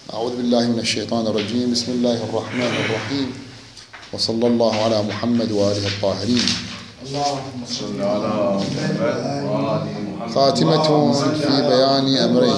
أعوذ بالله من الشيطان الرجيم. بسم الله الرحمن الرحيم، وصلى الله على محمد وآله الطاهرين. اللهم صل على محمد. خاتمة في بيان أمرين.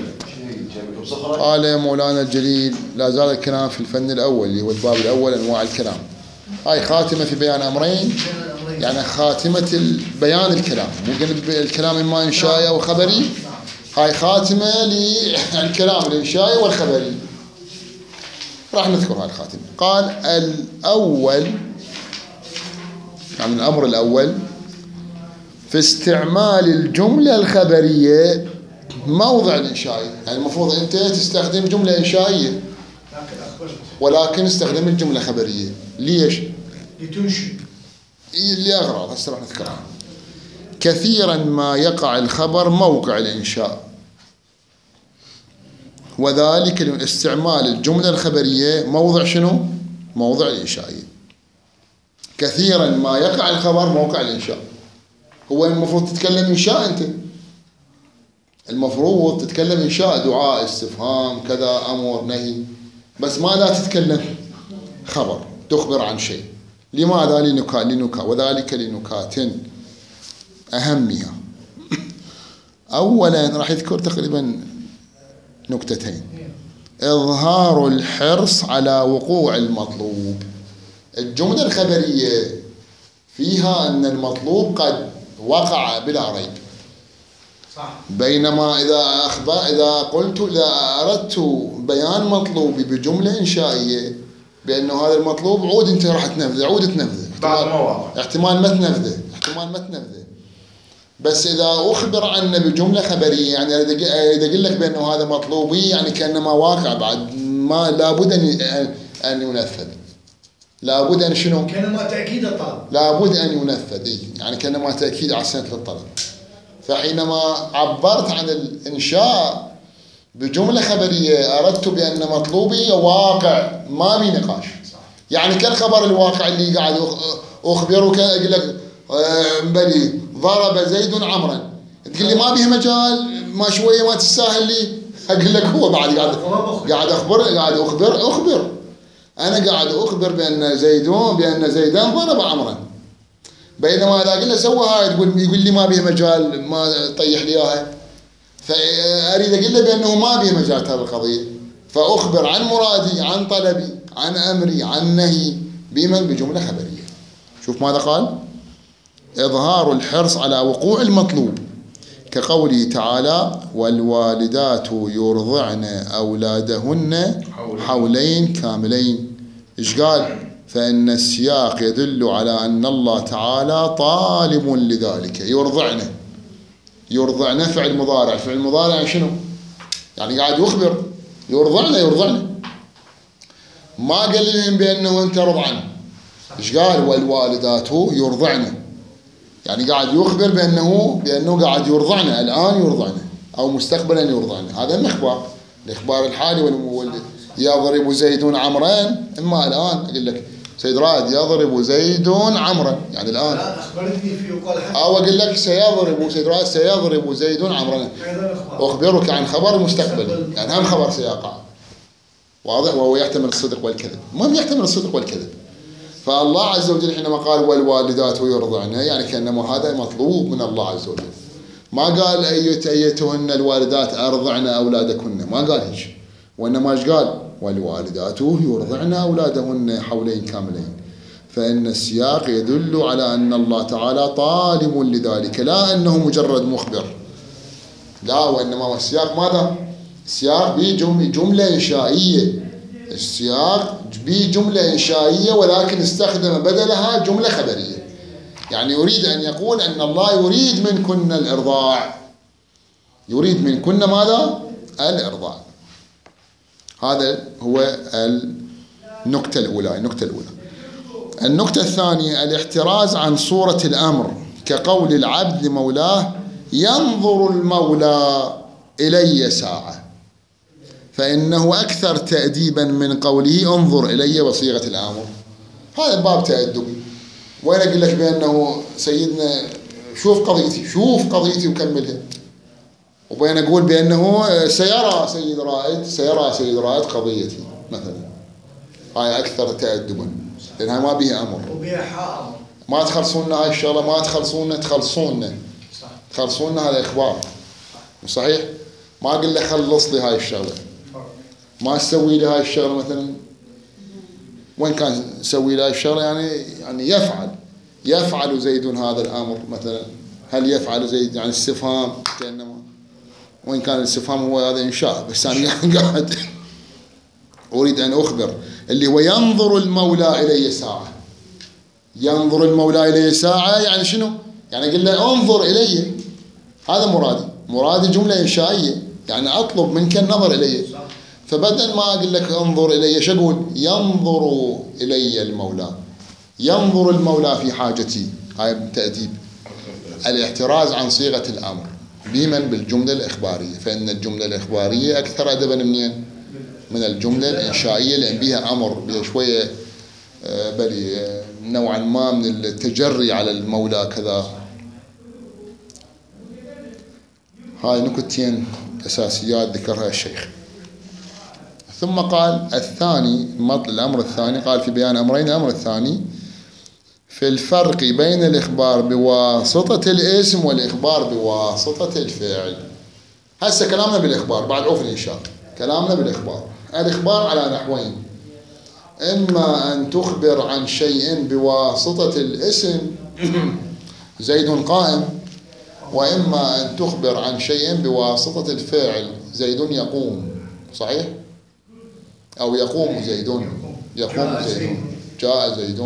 قال مولانا الجليل: لا زال الكلام في الفن الأول اللي هو الباب الأول، أنواع الكلام. هاي خاتمة في بيان أمرين، يعني خاتمة بيان الكلام، مو الكلام إما إنشائي أو خبري. هاي خاتمة للكلام الإنشائي والخبري، راح نذكر هاي الخاتمة. قال الأول، يعني الأمر الأول في استعمال الجملة الخبرية موضع الإنشائي. يعني المفروض أنت تستخدم جملة إنشائية، ولكن استخدم الجملة خبرية. ليش؟ لتنشئ، لأغراض هسه راح نذكرها. كثيرا ما يقع الخبر موقع الإنشاء، وذلك استعمال الجملة الخبرية موضع شنو؟ موضع الإنشائية. كثيرا ما يقع الخبر موقع الإنشاء. هو المفروض تتكلم إنشاء، أنت المفروض تتكلم إنشاء، دعاء، استفهام، كذا، أمر، نهي، بس ما لا تتكلم خبر تخبر عن شيء. لماذا؟ وذلك لنكات أهمها. أولا راح يذكر تقريبا نكتتين. إظهار الحرص على وقوع المطلوب. الجملة الخبرية فيها أن المطلوب قد وقع بلا ريب، صح. بينما إذا أردت بيان مطلوبي بجملة إنشائية بأنه هذا المطلوب عود أنت راح تنفذه، عود تنفذه، احتمال ما تنفذه. بس إذا أخبر عنه بجملة خبرية، يعني إذا أقول لك بأنه هذا مطلوبي، يعني كأنما واقع بعد، ما لابد أن ينفذ. لابد أن شنو؟ كأنما تأكيد الطلب. لابد أن ينفذ، يعني كأنما تأكيد على سنة الطلب. فحينما عبرت عن الإنشاء بجملة خبرية أردت بأن مطلوبي واقع ما بي نقاش. يعني كالخبر الواقع اللي قاعد أخبرك، أقول لك بلي ضرب زيد عمرا، تقول لي ما به مجال، ما شوية ما تستاهل لي، أقول لك هو بعد قاعد أخبر أنا قاعد أخبر بأن زيدان ضرب عمرا. بينما إذا قلنا سوى هاي يقول لي ما به مجال، ما طيح لي إياها، فأريد أقول له بأنه ما به مجال هذه القضية، فأخبر عن مرادي، عن طلبي، عن أمري، عن نهي بجملة خبرية. شوف ماذا قال: إظهار الحرص على وقوع المطلوب، كقوله تعالى: والوالدات يرضعن أولادهن حولين كاملين. إيش قال؟ فإن السياق يدل على أن الله تعالى طالب لذلك. يرضعن فعل مضارع شنو؟ يعني قاعد يخبر يرضعن. ما قال لهم بأنه أنت رضعن. إيش قال؟ والوالدات يرضعن، يعني قاعد يخبر بأنه قاعد يرضعن، الآن يرضعن أو مستقبلا يرضعن. هذا الإخبار الحالي. يضرب زيد عمران، إما الآن أقول لك سيد رائد يضرب زيد عمرا، يعني الآن أخبرتني فيه وقال أو أقول لك سيد رائد سيضرب زيد عمرا، أخبرك عن خبر مستقبل، يعني هم خبر سيقع، واضح؟ وهو يحتمل الصدق والكذب، ما يحتمل الصدق والكذب. فالله عز وجل حينما قال والوالدات يرضعن، يعني كأنما هذا مطلوب من الله عز وجل. ما قال أيتهن الوالدات أرضعن أولادكن، ما قال هيك، وإنما ايش قال؟ والوالدات يرضعن أولادهن حولين كاملين. فإن السياق يدل على أن الله تعالى طالب لذلك، لا أنه مجرد مخبر، لا، وإنما السياق ماذا؟ السياق بجملة إنشائية، السياق بجملة إنشائية، ولكن استخدم بدلها جملة خبرية. يعني يريد أن يقول أن الله يريد منكن الإرضاع، يريد منكن ماذا؟ الإرضاع. هذا هو النكتة الأولى. النكتة الثانية: الاحتراز عن صورة الأمر، كقول العبد لمولاه: ينظر المولى إلي ساعة، فإنه أكثر تأديبا من قوله انظر إلي بصيغة الآمر. هذا باب تأدبي. وين أقول لك بأنه سيدنا شوف قضيتي وكملها، وبين أقول بأنه سيرى سيد رائد قضيتي مثلا، هاي أكثر تأدبا، لأنها ما بها أمر. وبها حائط. ما تخلصونا هاي الشغلة، ما تخلصونا هذا إخبار صحيح. ما أقول له خلص لي هاي الشغلة، ما تسوي لي هاي الشغلة مثلا. وين كان يسوي لي هاي الشغلة؟ يعني يفعل زيد هذا الأمر مثلا. هل يفعل زيد؟ يعني استفهام كأنما، وين كان الاستفهام هو هذا إنشاء، بس أنا قاعد أريد أن أخبر اللي هو ينظر المولى إلي ساعة. ينظر المولى إلي ساعة يعني شنو؟ يعني أقول له انظر إلي، هذا مرادي جملة إنشائية، يعني أطلب منك النظر إلي. فبدل ما أقول لك انظر إلي، شو أقول؟ ينظر إلي المولى، ينظر المولى في حاجتي. هاي تأديب، الاحتراز عن صيغة الأمر بمن؟ بالجملة الإخبارية، فإن الجملة الإخبارية أكثر أدبا منين؟ من الجملة الإنشائية، لأن بها أمر، بها شوية بلي نوعا ما من التجري على المولى كذا. هاي نكتين أساسيات ذكرها الشيخ. ثم قال الثاني، الأمر الثاني، قال في بيان أمرين. الأمر الثاني في الفرق بين الإخبار بواسطة الاسم والإخبار بواسطة الفعل. هسه كلامنا بالإخبار بعد عوف الإنشاء، كلامنا بالإخبار. الإخبار على نحوين: إما أن تخبر عن شيء بواسطة الاسم زيد قائم، وإما أن تخبر عن شيء بواسطة الفعل زيد يقوم. صحيح؟ أو يقوم زيد، يقوم زيد، جاء زيد.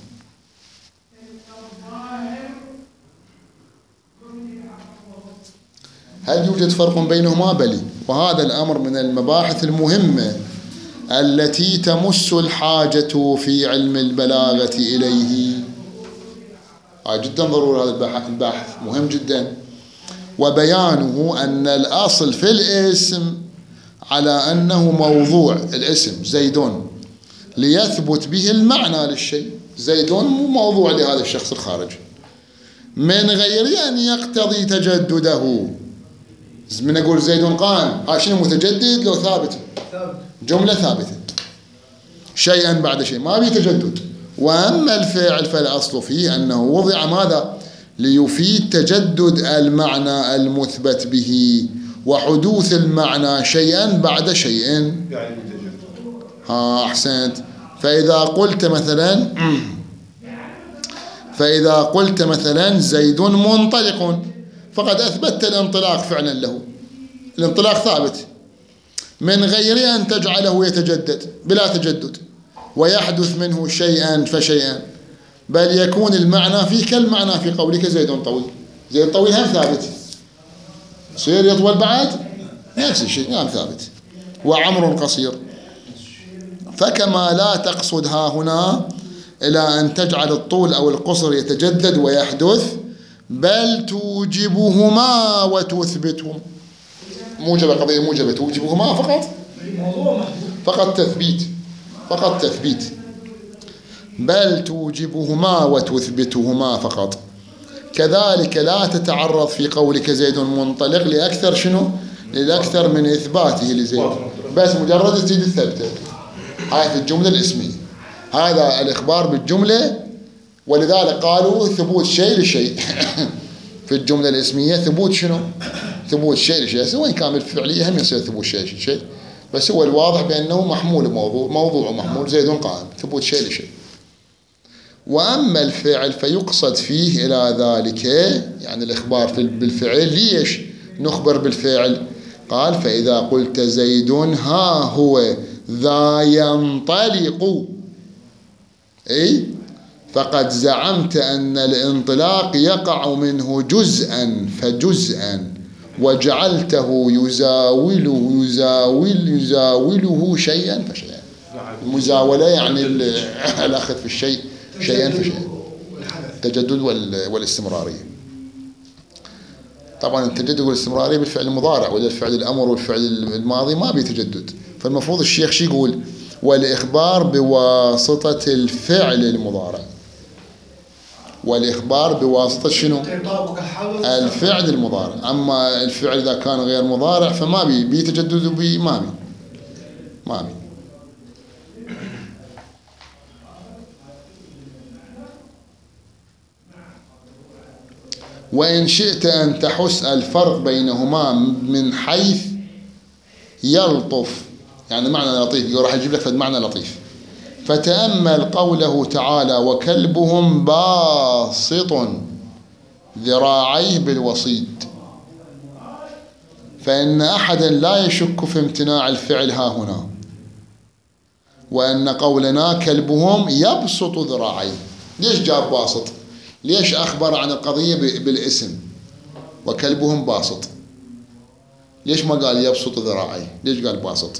هل يوجد فرق بينهما؟ بلي، وهذا الأمر من المباحث المهمة التي تمس الحاجة في علم البلاغة إليه. جدا ضروري هذا البحث، مهم جدا. وبيانه أن الأصل في الاسم على أنه موضوع، الاسم زيدون، ليثبت به المعنى للشيء. زيدون موضوع لهذا الشخص الخارج، من غير أن يقتضي تجدده. من أقول زيد قائم، هذا شنو متجدد لو ثابت؟ جملة ثابتة، شيئا بعد شيء، ما بيه تجدد. وأما الفعل فالأصل فيه أنه وضع ماذا؟ ليفيد تجدد المعنى المثبت به وحدوث المعنى شيئا بعد شيء. أحسنت. فإذا قلت مثلا زيد منطلق، فقد أثبتت الانطلاق فعلا له، الانطلاق ثابت، من غير أن تجعله يتجدد، بلا تجدد ويحدث منه شيئا فشيئا، بل يكون المعنى فيه كالمعنى في قولك زيد طويل. زيد طويل هم ثابت، صير يطول بعد نفس الشيء هم ثابت. وعمر قصير، فكما لا تقصد ها هنا إلى أن تجعل الطول أو القصر يتجدد ويحدث، بل توجبهما وتثبتهم. موجبة، قضية موجبة، توجبهما فقط تثبيت، بل توجبهما وتثبتهما فقط. كذلك لا تتعرض في قولك زيد منطلق لأكثر شنو؟ لأكثر من إثباته لزيد، بس مجرد تزيد الثبتة. هاي في الجملة الاسمية، هذا الإخبار بالجملة، ولذلك قالوا ثبوت شيء لشيء. في الجملة الاسمية ثبوت شنو؟ ثبوت شيء لشيء، وإن كان بالفعلية هم يصير ثبوت شيء لشيء، بس هو الواضح بأنه محمول موضوع محمول زيد قائم، ثبوت شيء لشيء. وأما الفعل فيقصد فيه إلى ذلك، يعني الإخبار بالفعل. ليش نخبر بالفعل؟ قال فإذا قلت زيد ها هو ذا ينطلق، أي فقد زعمت أن الانطلاق يقع منه جزءا فجزءا، وجعلته يزاوله شيئا فشيئا. المزاولة يعني الأخذ في الشيء شيئا فشيئا، التجدد والاستمرارية. طبعا التجدد والاستمرارية بالفعل المضارع، ولا الفعل الأمر والفعل الماضي ما بيتجدد. فالمفروض الشيخ شي يقول؟ والإخبار بواسطة الفعل المضارع. والإخبار بواسطة شنو؟ يطابق الحال الفعل المضارع. أما الفعل إذا كان غير مضارع فما بي تجدد وبي ما بي. وإن شئت أن تحس الفرق بينهما من حيث يلطف، يعني معنى لطيف، يقول راح يجيب لك معنى لطيف. فتأمل قوله تعالى: وكلبهم باسط ذراعيه بالوصيد، فإن أحدا لا يشك في امتناع الفعل ها هنا، وأن قولنا كلبهم يبسط ذراعيه. ليش جاب باسط؟ ليش أخبر عن القضية بالاسم وكلبهم باسط؟ ليش ما قال يبسط ذراعيه؟ ليش قال باسط؟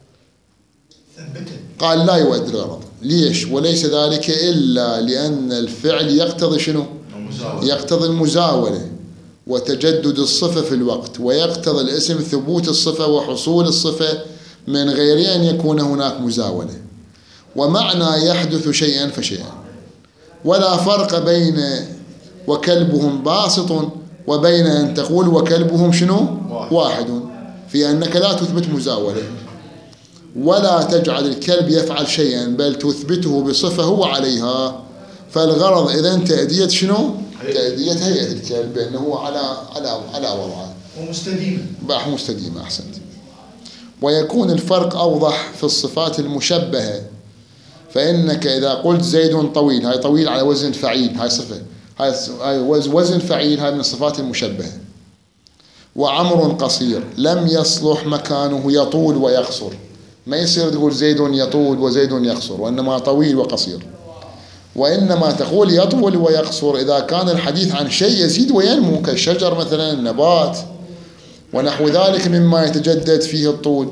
قال لا يؤدي الغرض. ليش؟ وليس ذلك إلا لأن الفعل يقتضي شنو؟ يقتضي المزاولة وتجدد الصفة في الوقت، ويقتضي الاسم ثبوت الصفة وحصول الصفة من غير أن يكون هناك مزاولة. ومعنى يحدث شيئا فشيئا، ولا فرق بين وكلبهم باسط وبين أن تقول وكلبهم شنو؟ واحد، في أنك لا تثبت مزاولة ولا تجعل الكلب يفعل شيئا، بل تثبته بصفة هو عليها. فالغرض إذن تأدية شنو؟ تأدية هيئة الكلب بأنه على وضعه مستديمة. أحسنت. ويكون الفرق أوضح في الصفات المشبهة، فإنك إذا قلت زيد طويل، هاي طويل على وزن فعيل، هاي صفة، هاي وزن فعيل، هاي من الصفات المشبهة. وعمر قصير لم يصلح مكانه يطول ويقصر، ما يصير تقول زيد يطول وزيد يقصر، وإنما طويل وقصير. وإنما تقول يطول ويقصر إذا كان الحديث عن شيء يزيد وينمو كالشجر مثلا، النبات ونحو ذلك مما يتجدد فيه الطول.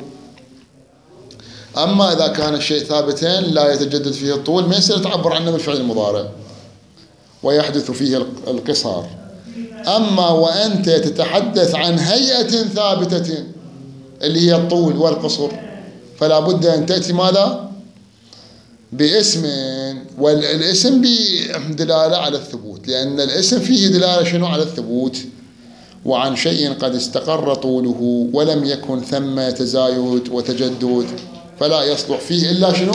أما إذا كان الشيء ثابتين لا يتجدد فيه الطول، ما يصير تعبر عنه بالفعل المضارع ويحدث فيه القصار. أما وأنت تتحدث عن هيئة ثابتة اللي هي الطول والقصر، فلا بد أن تأتي ماذا؟ باسم، والاسم بدلالة على الثبوت، لأن الاسم فيه دلالة شنو؟ على الثبوت. وعن شيء قد استقر طوله ولم يكن ثم تزايد وتجدد، فلا يصلح فيه إلا شنو؟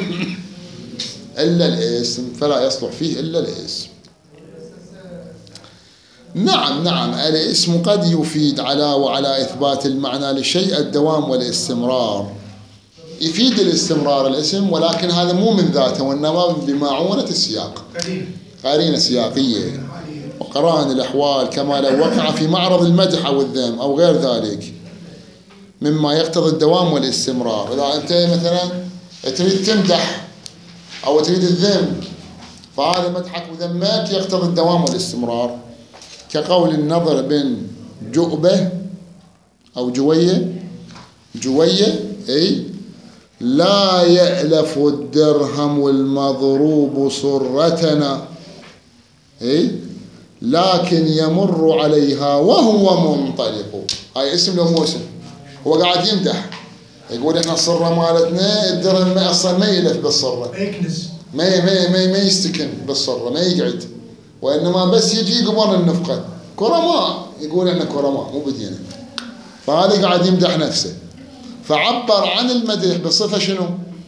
إلا الاسم، فلا يصلح فيه إلا الاسم. نعم الاسم قد يفيد على إثبات المعنى للشيء الدوام والاستمرار، يفيد الاستمرار الاسم، ولكن هذا مو من ذاته، وإنما بمعونة السياق، قرينة سياقية وقرائن الأحوال، كما لو وقع في معرض المدح أو الذم أو غير ذلك مما يقتضي الدوام والاستمرار. إذا أنت مثلا تريد تمدح أو تريد الذم، فهذا مدحك وذمك يقتضي الدوام والاستمرار، كقول النضر بن جؤبة أو جوية أي: لا يألف الدرهم المضروب صرتنا، أي لكن يمر عليها وهو منطلق. هاي اسم لو مو اسم، هو قاعد يمدح، يقول احنا الصرة مالتنا الدرهم اصلا ما يلف بالصرة، ما يستكن بالصرة، ما يقعد، وانما بس يجي قبل النفقة، كرماء، يقول احنا كرماء مو بدينا. فهذا قاعد يمدح نفسه، فعبر عن المدح بصفة شنو؟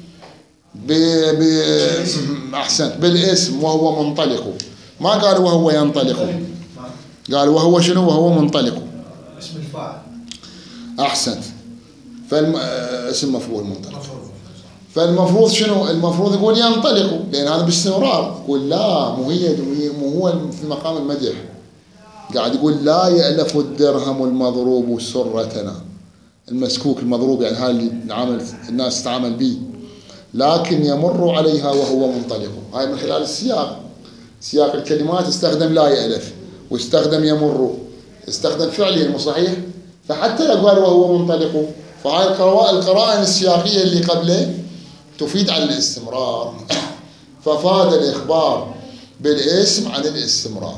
أحسنت، بالاسم وهو منطلق، ما قال وهو ينطلق، قال وهو شنو؟ وهو منطلق، اسم الفاعل. أحسنت. اسم مفعول منطلق، فالمفروض شنو؟ المفروض يقول ينطلق، لأن هذا باستمرار. يقول لا، مو هو في مقام المدح، قاعد يقول لا يألف الدرهم المضروب سرتنا، المسكوك المضروب، يعني هاي اللي الناس تتعامل به، لكن يمر عليها وهو منطلق. هاي من خلال سياق الكلمات استخدم لا يألف واستخدم يمر، استخدم فعلي مو صحيح؟ فحتى لو قال وهو منطلق، فهاي القرائن السياقية اللي قبله تفيد على الاستمرار، ففاد الإخبار بالاسم عن الاستمرار.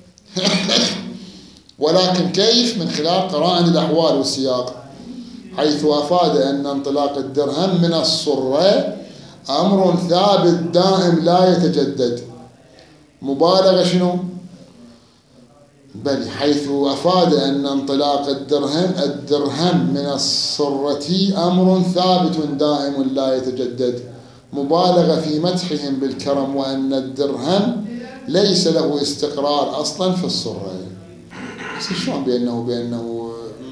ولكن كيف؟ من خلال قرائن الأحوال والسياق، حيث أفاد أن انطلاق الدرهم من الصرة أمر ثابت دائم لا يتجدد، مبالغة شنو؟ بل حيث أفاد أن انطلاق الدرهم من الصرة أمر ثابت دائم لا يتجدد، مبالغة في مدحهم بالكرم وأن الدرهم ليس له استقرار أصلا في الصرة. بس شلون بأنه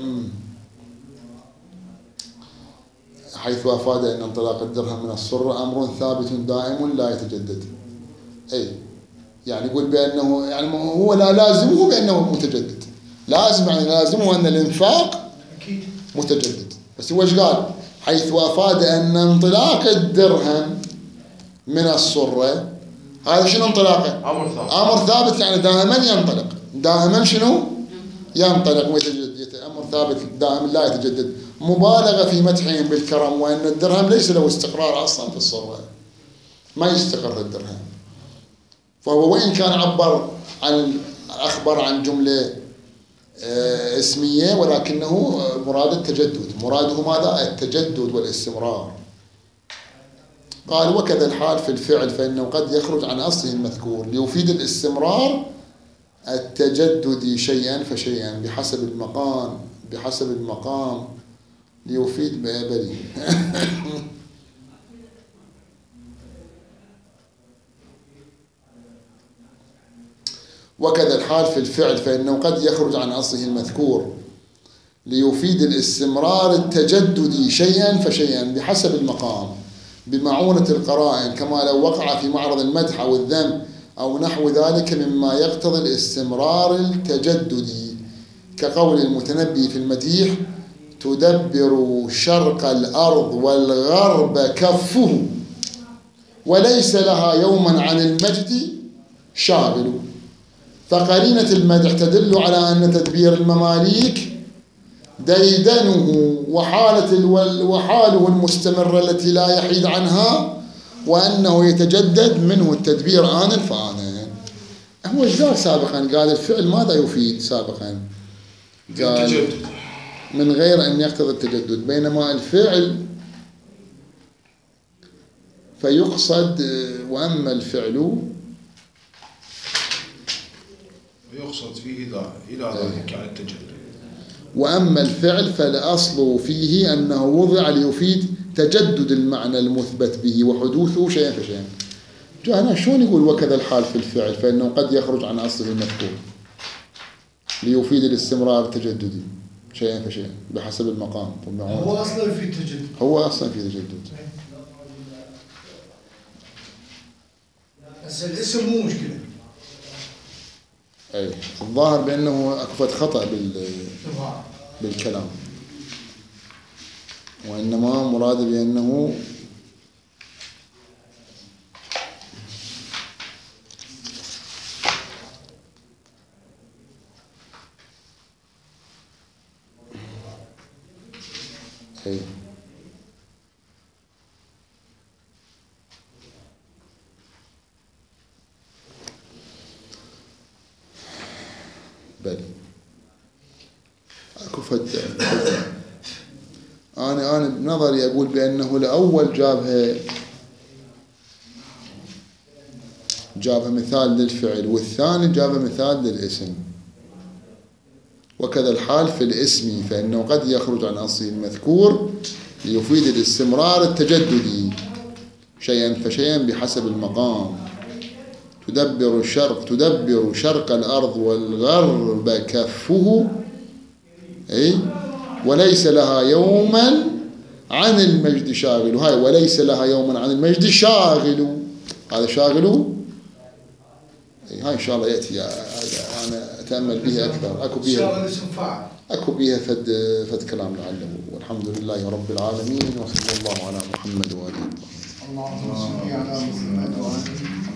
حيث أفاد أن انطلاق الدرهم من الصرة أمر ثابت دائم لا يتجدد. أي يعني يقول بأنه يعني هو لا لازمه بأنه متجدد، لازمه أن الإنفاق متجدد. بس هو ايش قال؟ حيث أفاد أن انطلاق الدرهم من الصرة، هذا شنو انطلاقه؟ أمر ثابت يعني دائما ينطلق، دائما شنو؟ ينطلق ويتجدد، أمر ثابت دائما لا يتجدد، مبالغة في مدحهم بالكرم وأن الدرهم ليس له استقرار أصلا في الصرة، ما يستقر الدرهم. فهو وإن كان أخبر عن جملة اسمية ولكنه مراد التجدد، مراده ماذا؟ التجدد والاستمرار. قال وكذا الحال في الفعل فإنه قد يخرج عن أصله المذكور ليفيد الاستمرار التجدد شيئا فشيئا بحسب المقام ليفيد بلي. وكذا الحال في الفعل فإنه قد يخرج عن أصله المذكور ليفيد الاستمرار التجدد شيئا فشيئا بحسب المقام بمعونة القرائن، كما لو وقع في معرض المدح أو الذم أو نحو ذلك مما يقتضي الاستمرار التجددي، كقول المتنبي في المديح: تدبر شرق الأرض والغرب كفه وليس لها يوما عن المجد شاغل. فقرينة المدح تدل على أن تدبير المماليك ديدنه وحاله المستمرة التي لا يحيد عنها، وأنه يتجدد منه التدبير آن فآن. هو ايش قال سابقا؟ قال الفعل ماذا يفيد سابقا؟ قال من غير أن يقتضي التجدد، بينما الفعل فيقصد وأما الفعل يقصد فيه إلى ذلك عن التجدد. وأما الفعل فالأصل فيه أنه وضع ليفيد تجدد المعنى المثبت به وحدوثه شيئا فشيئا. جاءنا شلون يقول وكذا الحال في الفعل فإنه قد يخرج عن أصله المذكور ليفيد الاستمرار التجددي شيئا فشيئا بحسب المقام. هو أصلا في تجدد، هو أصلا في تجدد، بس الاسم مو مشكلة. أي الظاهر بأنه أكفت خطأ بالكلام، وإنما مراد بأنه أي بل اكو فد انا بنظري اقول بانه الاول جابها مثال للفعل، والثاني جابها مثال للاسم. وكذا الحال في الاسم فانه قد يخرج عن اصله المذكور ليفيد الاستمرار التجددي شيئا فشيئا بحسب المقام. تدبر شرق الأرض والغرب كفه، أي وليس لها يوما عن المجد شاغل. هاي وليس لها يوما عن المجد شاغل، هذا شاغل. هاي إن شاء الله يأتي، أنا أتأمل بها أكثر. أكو بها فد كلام لعله. والحمد لله رب العالمين، وصلى الله على محمد وآله. اللهم صل على محمد وآله.